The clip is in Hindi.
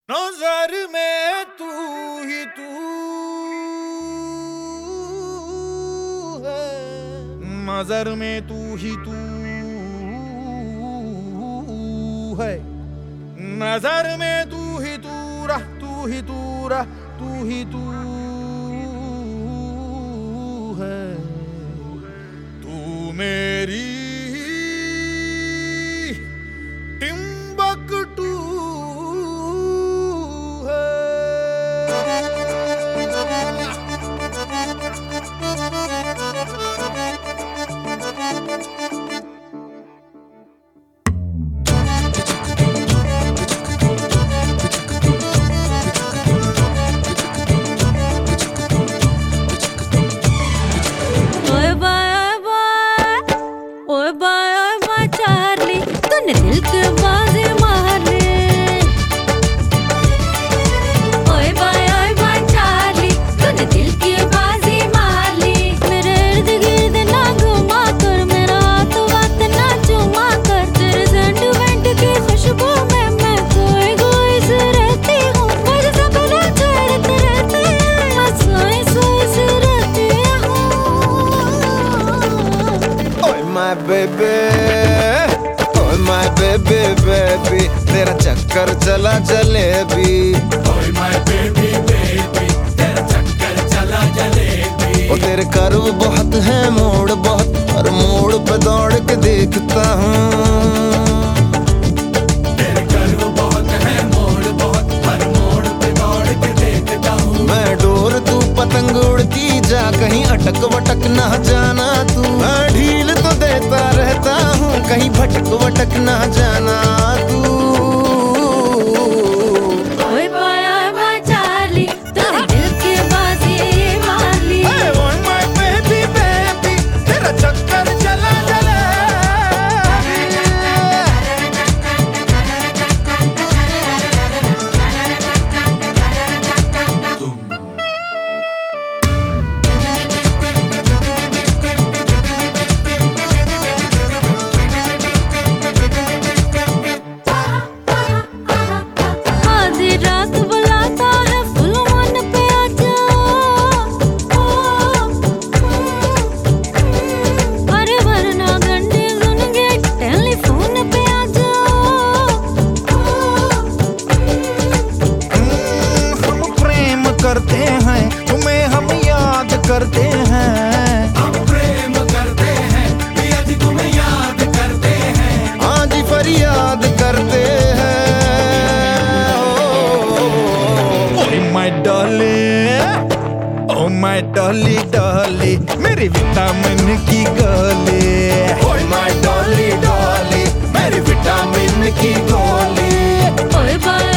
नजर में तू ही तू है, नजर में तू ही तू है, नजर में तू ही तू रह, तू ही तू रह, तू ही तू है, तू मेरी टिम्बकटू चार्ली तूने दिल के बाजी मार ले। ओए बाय चार्ली तूने दिल की बाजी मार ली। मेरे इर्द गिर्द ना घुमा कर, मेरा हाथ वक्त ना चुमा कर। तेरे सेंटिमेंट की खुशबू में मैं खोई से रहती हूँ। मुझे सब लोग छेड़ते रहते हैं, मैं सोई से रहती हूँ। ओए माय बेबी, बेबी तेरा चक्कर चला जलेबी। ओए माय बेबी बेबी तेरा चक्कर चला जलेबी। ओ तेरे कर्व बहुत है, मोड़ बहुत, और मोड़ पे दौड़ के देखता हूँ। तेरे कर्व बहुत है, मोड़ बहुत, हर मोड़ पे दौड़ के देखता हूँ। मैं डोर तू पतंग उड़ती जा, कहीं अटक वटक ना जाना तू। मैं ढील तो देता रहता हूँ, कहीं भटक वटक ना जाना तू। ओए बाय चार्ली तूने दिल की बाजी मार ली। ओए माय बेबी बेबी तेरा चक्कर चला जलेबी। रात बुलाता है फुल मन पे आजा। अरे वरना घंटे सुनेंगे टेलीफोन पे आजा। हम प्रेम करते हैं, तुम्हें हम याद करते हैं। हम प्रेम करते हैं, पिया जी तुम्हें याद करते हैं। आज फरियाद करते हैं। My Dolly, oh my Dolly Dolly मेरी विटामिन की गोली। ओए माय डॉली डॉली मेरी विटामिन की गोली। ओए बाय